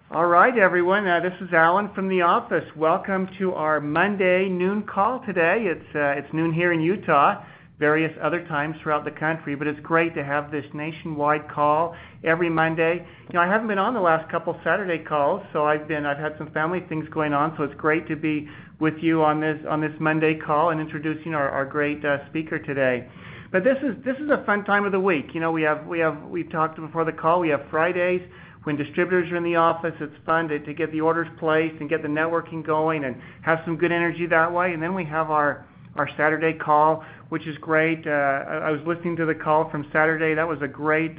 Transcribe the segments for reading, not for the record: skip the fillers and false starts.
All right, everyone. This is Alan from the office. Welcome to our Monday noon call today. It's noon here in Utah, various other times throughout the country, but it's great to have this nationwide call every Monday. I haven't been on the last couple Saturday calls, so I've had some family things going on, so it's great to be with you on this Monday call and introducing our great speaker today. But this is a fun time of the week. We've talked before the call. We have Fridays when distributors are in the office. It's fun to get the orders placed and get the networking going and have some good energy that way. And then we have our Saturday call, which is great. I was listening to the call from Saturday. That was a great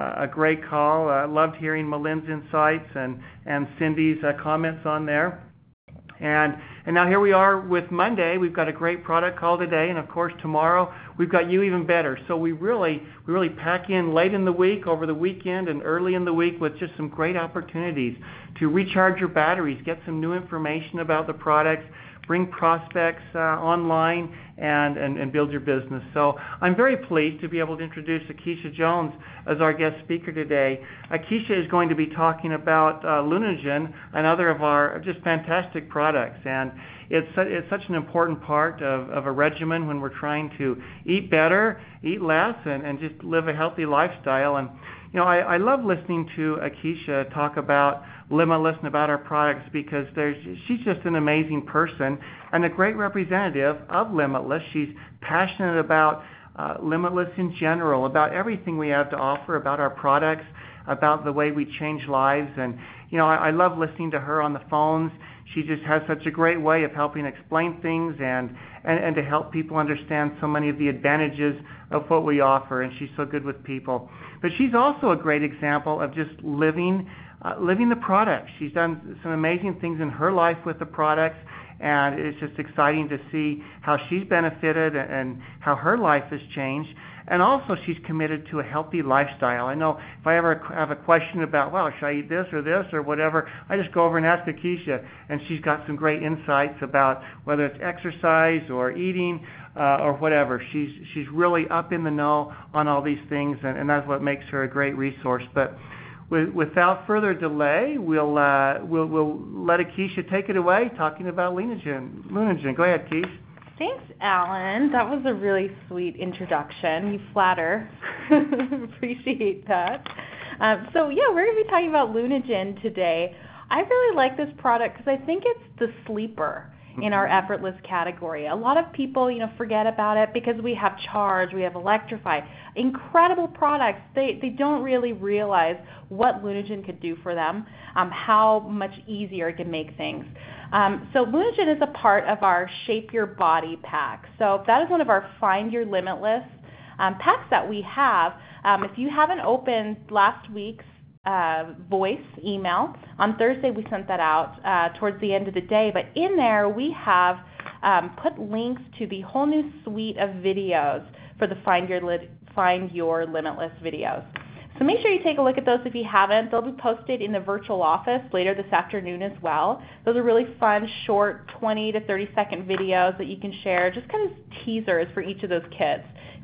call. I loved hearing Malin's insights and Cindy's comments on there. And now here we are with Monday. We've got a great product call today, and of course tomorrow we've got you even better. So we really pack in late in the week, over the weekend, and early in the week with just some great opportunities to recharge your batteries, get some new information about the products, bring prospects online, and build your business. So I'm very pleased to be able to introduce Akeisha Jones as our guest speaker today. Akeisha is going to be talking about Lunagen, another of our just fantastic products. And it's such an important part of a regimen when we're trying to eat better, eat less, and just live a healthy lifestyle. And I love listening to Akeisha talk about Limitless and about our products because she's just an amazing person and a great representative of Limitless. She's passionate about Limitless in general, about everything we have to offer, about our products, about the way we change lives. And I love listening to her on the phones. She just has such a great way of helping explain things and to help people understand so many of the advantages of what we offer, and she's so good with people. But she's also a great example of just living the product. She's done some amazing things in her life with the products, and it's just exciting to see how she's benefited and how her life has changed. And also she's committed to a healthy lifestyle. I know if I ever have a question about, should I eat this or whatever, I just go over and ask Akeisha, and she's got some great insights about whether it's exercise or eating or whatever. She's really up in the know on all these things, and that's what makes her a great resource. But without further delay, we'll let Akeisha take it away talking about Lunagen. Go ahead, Keish. Thanks, Alan. That was a really sweet introduction. You flatter. Appreciate that. We're going to be talking about Lunagen today. I really like this product because I think it's the sleeper in our effortless category. A lot of people, forget about it because we have Charge, we have Electrify, incredible products. They don't really realize what Lunagen could do for them, how much easier it can make things. So Lunagen is a part of our Shape Your Body pack. So that is one of our Find Your Limitless packs that we have. If you haven't opened last week's voice email, on Thursday we sent that out towards the end of the day, but in there we have put links to the whole new suite of videos for the Find Your Limitless videos. So make sure you take a look at those if you haven't. They'll be posted in the virtual office later this afternoon as well. Those are really fun, short 20 to 30 second videos that you can share, just kind of teasers for each of those kits,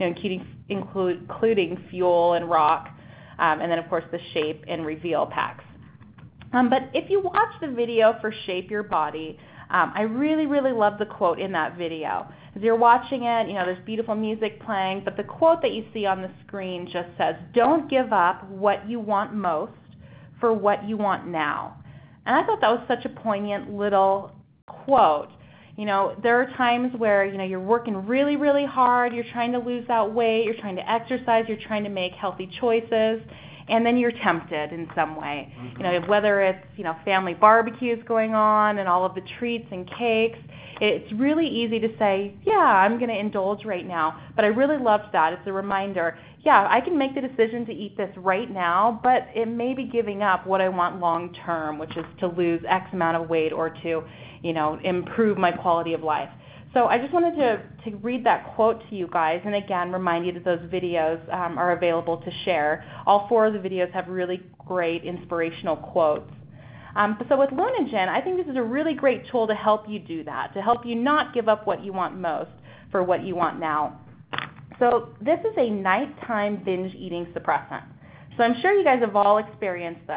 including Fuel and Rock, and then of course the Shape and Reveal packs. But if you watch the video for Shape Your Body, I really, really love the quote in that video. As you're watching it, there's beautiful music playing, but the quote that you see on the screen just says, "Don't give up what you want most for what you want now." And I thought that was such a poignant little quote. There are times where, you're working really, really hard, you're trying to lose that weight, you're trying to exercise, you're trying to make healthy choices, and then you're tempted in some way. Whether it's, family barbecues going on and all of the treats and cakes, it's really easy to say, yeah, I'm going to indulge right now. But I really loved that. It's a reminder, yeah, I can make the decision to eat this right now, but it may be giving up what I want long term, which is to lose X amount of weight or to, improve my quality of life. So I just wanted to read that quote to you guys, and again, remind you that those videos are available to share. All 4 of the videos have really great inspirational quotes. So with Lunagen, I think this is a really great tool to help you do that, to help you not give up what you want most for what you want now. So this is a nighttime binge eating suppressant. So I'm sure you guys have all experienced this.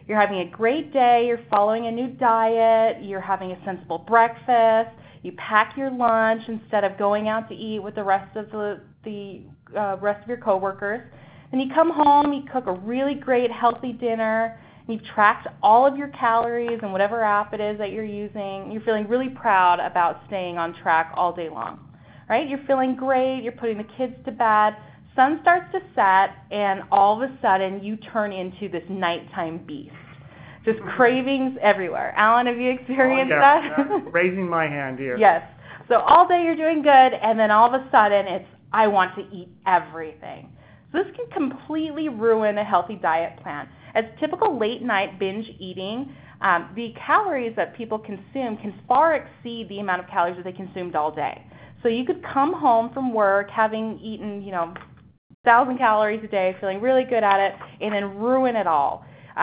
you're having a great day, you're following a new diet, you're having a sensible breakfast, you pack your lunch instead of going out to eat with the rest of the rest of your coworkers. Then you come home, you cook a really great healthy dinner, and you've tracked all of your calories and whatever app it is that you're using. You're feeling really proud about staying on track all day long, right? You're feeling great, you're putting the kids to bed, sun starts to set, and all of a sudden you turn into this nighttime beast. Just cravings everywhere. Alan, have you experienced that? Raising my hand here. Yes. So all day you're doing good, and then all of a sudden it's, I want to eat everything. So this can completely ruin a healthy diet plan. As typical late night binge eating, the calories that people consume can far exceed the amount of calories that they consumed all day. So you could come home from work having eaten, 1,000 calories a day, feeling really good at it, and then ruin it all.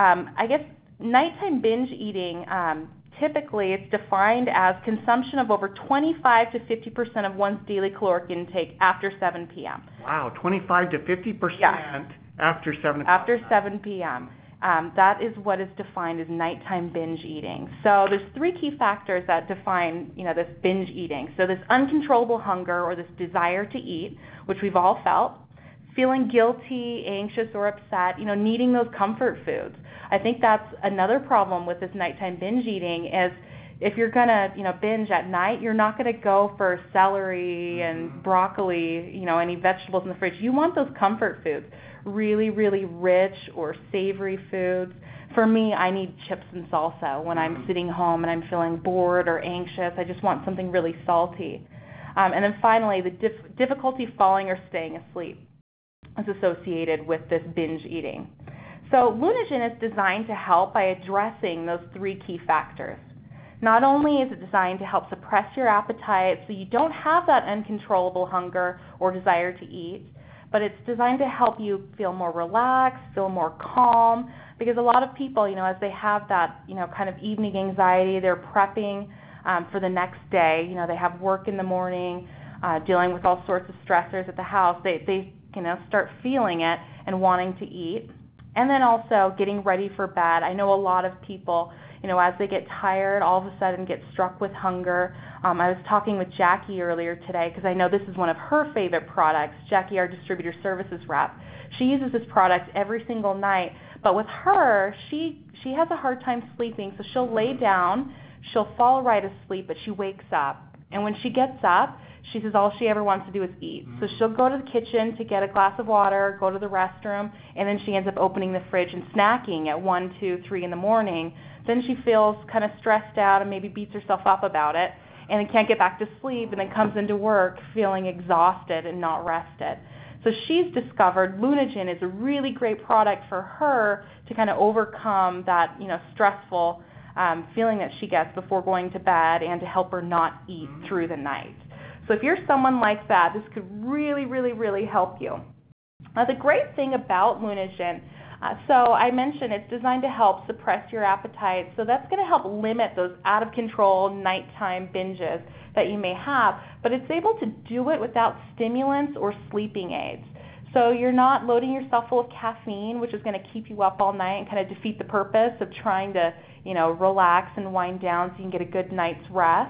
I guess nighttime binge eating, typically it's defined as consumption of over 25 to 50% of one's daily caloric intake after 7 p.m. Wow, 25 to 50% after 7 o'clock. After 7 p.m. That is what is defined as nighttime binge eating. So there's three key factors that define, this binge eating. So this uncontrollable hunger or this desire to eat, which we've all felt, feeling guilty, anxious, or upset, needing those comfort foods. I think that's another problem with this nighttime binge eating is if you're going to, binge at night, you're not going to go for celery and broccoli, any vegetables in the fridge. You want those comfort foods, really, really rich or savory foods. For me, I need chips and salsa when I'm sitting home and I'm feeling bored or anxious. I just want something really salty. And then finally, the difficulty falling or staying asleep is associated with this binge eating. So Lunagen is designed to help by addressing those three key factors. Not only is it designed to help suppress your appetite so you don't have that uncontrollable hunger or desire to eat, but it's designed to help you feel more relaxed, feel more calm, because a lot of people, as they have that, kind of evening anxiety, they're prepping for the next day, they have work in the morning, dealing with all sorts of stressors at the house, they start feeling it and wanting to eat. And then also getting ready for bed. I know a lot of people, as they get tired, all of a sudden get struck with hunger. I was talking with Jackie earlier today because I know this is one of her favorite products. Jackie, our distributor services rep, she uses this product every single night. But with her, she has a hard time sleeping, so she'll lay down, she'll fall right asleep, but she wakes up. And when she gets up, she says all she ever wants to do is eat. So she'll go to the kitchen to get a glass of water, go to the restroom, and then she ends up opening the fridge and snacking at 1, 2, 3 in the morning. Then she feels kind of stressed out and maybe beats herself up about it and then can't get back to sleep and then comes into work feeling exhausted and not rested. So she's discovered Lunagen is a really great product for her to kind of overcome that, stressful feeling that she gets before going to bed and to help her not eat through the night. So if you're someone like that, this could really, really, really help you. Now the great thing about Lunagen, so I mentioned it's designed to help suppress your appetite, so that's going to help limit those out-of-control nighttime binges that you may have, but it's able to do it without stimulants or sleeping aids. So you're not loading yourself full of caffeine, which is going to keep you up all night and kind of defeat the purpose of trying to, relax and wind down so you can get a good night's rest.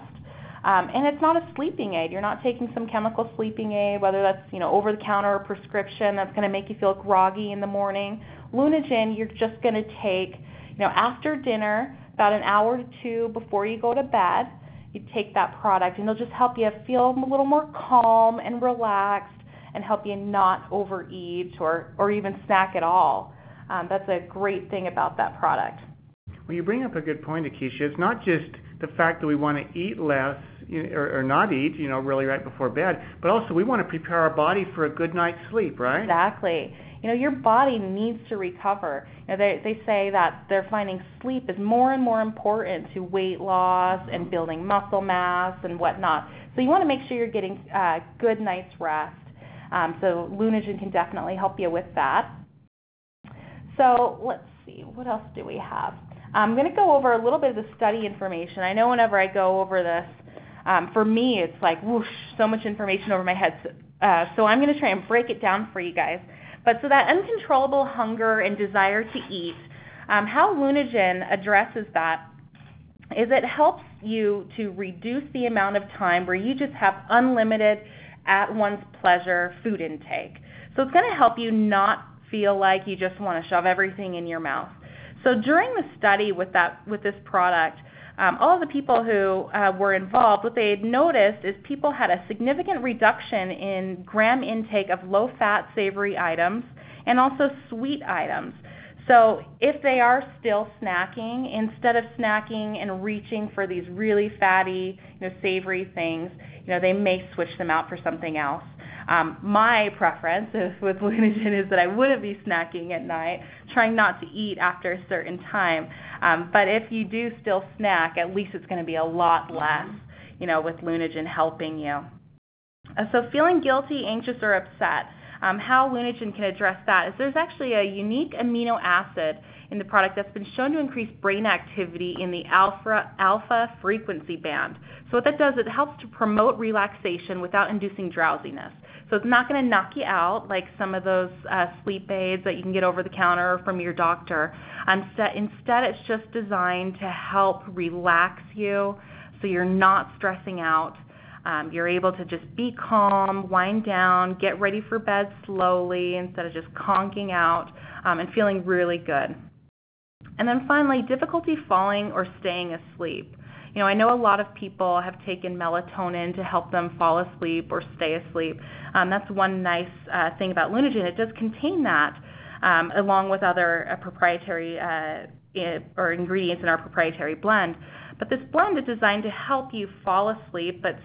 And it's not a sleeping aid. You're not taking some chemical sleeping aid, whether that's, over the counter or prescription that's going to make you feel groggy in the morning. Lunagen, you're just going to take, after dinner, about an hour to two before you go to bed, you take that product and it'll just help you feel a little more calm and relaxed and help you not overeat or even snack at all. That's a great thing about that product. Well, you bring up a good point, Akeisha. It's not just the fact that we want to eat less or not eat, really right before bed, but also we want to prepare our body for a good night's sleep, right? Exactly. Your body needs to recover. They say that they're finding sleep is more and more important to weight loss and building muscle mass and whatnot. So you want to make sure you're getting a good night's rest. So Lunagen can definitely help you with that. So let's see, what else do we have? I'm going to go over a little bit of the study information. I know whenever I go over this, for me it's like whoosh, so much information over my head. So I'm going to try and break it down for you guys. But so that uncontrollable hunger and desire to eat, How Lunagen addresses that is it helps you to reduce the amount of time where you just have unlimited, at one's pleasure food intake. So it's going to help you not feel like you just want to shove everything in your mouth. So during the study with this product, all of the people who were involved, what they had noticed is people had a significant reduction in gram intake of low-fat, savory items and also sweet items. So if they are still snacking, instead of snacking and reaching for these really fatty, savory things, they may switch them out for something else. My preference with Lunagen is that I wouldn't be snacking at night, trying not to eat after a certain time. But if you do still snack, at least it's going to be a lot less, with Lunagen helping you. So feeling guilty, anxious, or upset, how Lunagen can address that is there's actually a unique amino acid in the product that's been shown to increase brain activity in the alpha frequency band. So what that does, it helps to promote relaxation without inducing drowsiness. So it's not going to knock you out like some of those sleep aids that you can get over the counter or from your doctor. Instead, it's just designed to help relax you so you're not stressing out. You're able to just be calm, wind down, get ready for bed slowly instead of just conking out and feeling really good. And then finally, difficulty falling or staying asleep. I know a lot of people have taken melatonin to help them fall asleep or stay asleep. That's one nice thing about Lunagen. It does contain that along with other proprietary or ingredients in our proprietary blend. But this blend is designed to help you fall asleep, but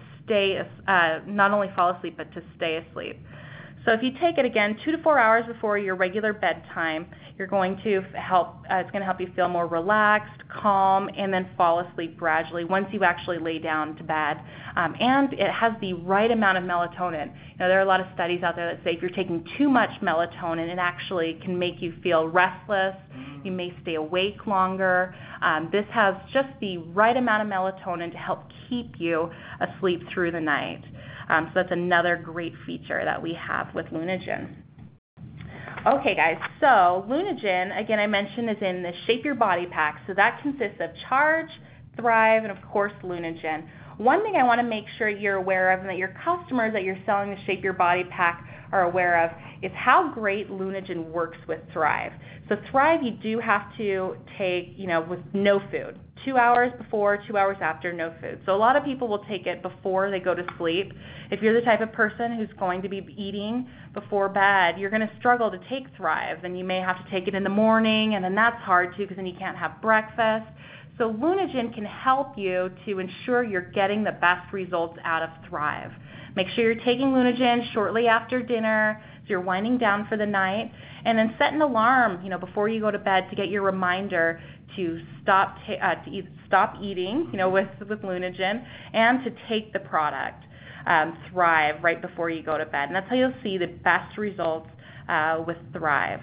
not only fall asleep, but to stay asleep. So if you take it again 2 to 4 hours before your regular bedtime, you're going to it's going to help you feel more relaxed, calm, and then fall asleep gradually once you actually lay down to bed. And it has the right amount of melatonin. There are a lot of studies out there that say if you're taking too much melatonin, it actually can make you feel restless. You may stay awake longer. This has just the right amount of melatonin to help keep you asleep through the night. So that's another great feature that we have with Lunagen. Okay, guys, so Lunagen, again, I mentioned, is in the Shape Your Body pack. So that consists of Charge, Thrive, and, of course, Lunagen. One thing I want to make sure you're aware of and that your customers that you're selling the Shape Your Body pack are aware of is how great Lunagen works with Thrive. So Thrive, you do have to take, with no food. 2 hours before, 2 hours after, no food. So a lot of people will take it before they go to sleep. If you're the type of person who's going to be eating before bed, you're going to struggle to take Thrive. Then you may have to take it in the morning, and then that's hard too because then you can't have breakfast. So Lunagen can help you to ensure you're getting the best results out of Thrive. Make sure you're taking Lunagen shortly after dinner, so you're winding down for the night, and then set an alarm, before you go to bed to get your reminder to stop eating, with Lunagen, and to take the product, Thrive, right before you go to bed. And that's how you'll see the best results with Thrive.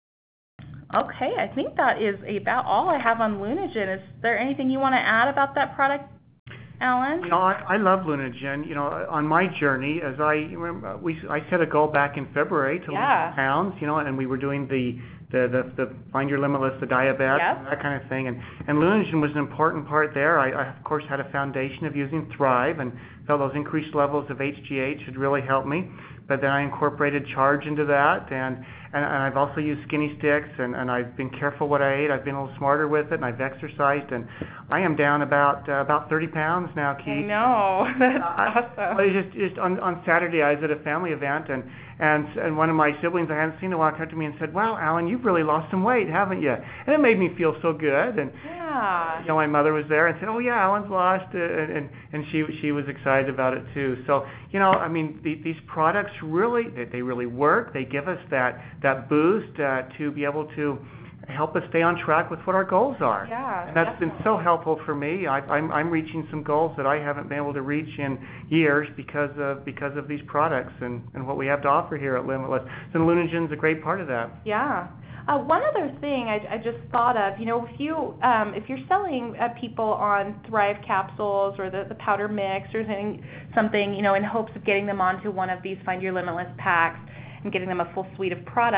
Okay, I think that is about all I have on Lunagen. Is there anything you want to add about that product, Alan? I love Lunagen. On my journey, as I set a goal back in February to lose pounds, and we were doing the Find Your Limitless, the diabetes, that kind of thing. And Lunagen was an important part there. I, of course, had a foundation of using Thrive and felt those increased levels of HGH had really helped me. But then I incorporated Charge into that, and I've also used Skinny Sticks, and I've been careful what I ate. I've been a little smarter with it, and I've exercised, and I am down about 30 pounds now, Keith. I know. That's awesome. Well, just on Saturday, I was at a family event, and one of my siblings I hadn't seen in a while came to me and said, "Wow, Alan, you've really lost some weight, haven't you?" And it made me feel so good. And my mother was there and said, "Oh yeah, Alan's lost," and she was excited about it too. So these products really work. They give us that boost to be able to help us stay on track with what our goals are. Yeah, and that's been so helpful for me. I'm reaching some goals that I haven't been able to reach in years because of these products and what we have to offer here at Limitless. And Lunagen's a great part of that. Yeah. One other thing I just thought of, if you're selling people on Thrive capsules or the powder mix or something, in hopes of getting them onto one of these Find Your Limitless packs and getting them a full suite of products,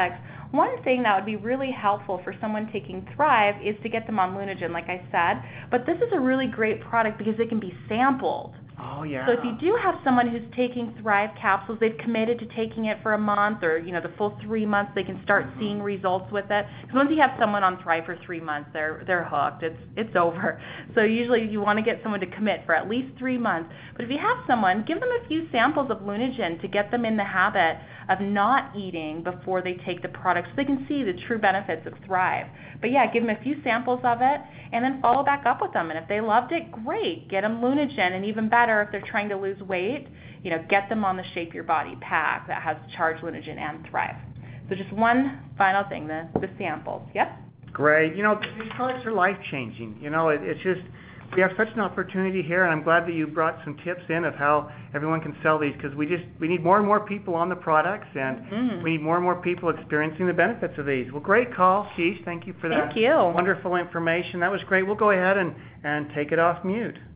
one thing that would be really helpful for someone taking Thrive is to get them on Lunagen, like I said. But this is a really great product because it can be sampled. Oh, yeah. So if you do have someone who's taking Thrive capsules, they've committed to taking it for a month or, the full 3 months, they can start seeing results with it. Because once you have someone on Thrive for 3 months, they're hooked. It's over. So usually you want to get someone to commit for at least 3 months. But if you have someone, give them a few samples of Lunagen to get them in the habit of not eating before they take the product so they can see the true benefits of Thrive. But yeah, give them a few samples of it and then follow back up with them. And if they loved it, great. Get them Lunagen, and even better if they're trying to lose weight, get them on the Shape Your Body pack that has Charged Lunagen and Thrive. So just one final thing, the samples. Yep. Great. These products are life-changing. It's just, we have such an opportunity here, and I'm glad that you brought some tips in of how everyone can sell these, because we need more and more people on the products, and we need more and more people experiencing the benefits of these. Well, great call, Keish. Thank you for that. Thank you. Wonderful information. That was great. We'll go ahead and take it off mute.